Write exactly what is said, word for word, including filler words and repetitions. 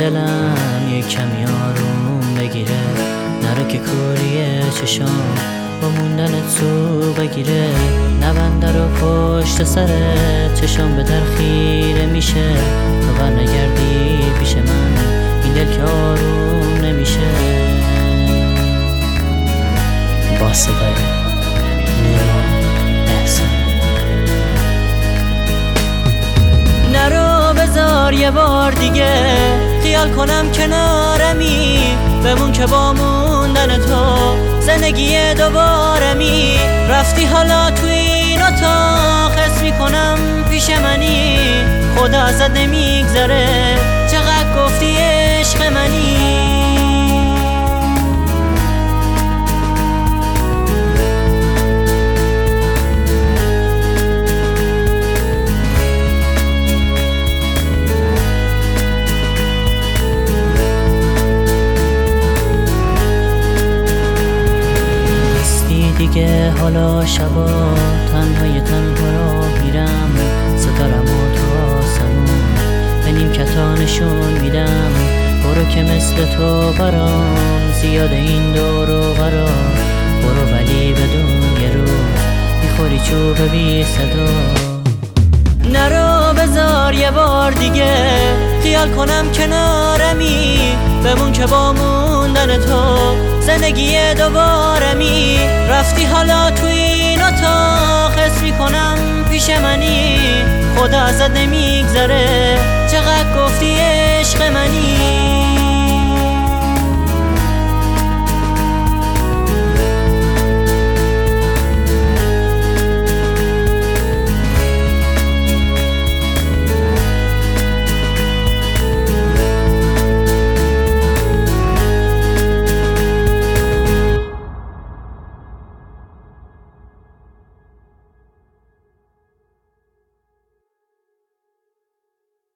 دلم یک کمی آروم بگیره، نره که کوریه چشام با موندن تو بگیره. نبنده رو پشت سر چشام به در خیره میشه، تو بر نگردی پیش من این دل که آروم نمیشه. با صدای نیما احسان. نرو بذار یه بار دیگه خیال کنم کنارمی، بمون که با موندن تو زندگی دوبارمی. رفتی حالا توی این اتاق حس میکنم پیش منی، خدا ازت نمیگذره چقدر گفتی عشق منی. دیگه حالا شبا تنهای تنها راه میرم، ستارم و تو آسمون به نیمکتا نشون میدم. برو که مثل تو برام زیاد این دور و برا، برو ولی بدون یه رو میخوری چوب بی صدا. نرو بذار یه بار دیگه خیال کنم کنارمی، بمون که با موندن تو زندگی دوبارمی. رفتی حالا توی این اتاق حس میکنم پیش منی، خدا ازت نمیگذره چقدر گفتی عشق منی.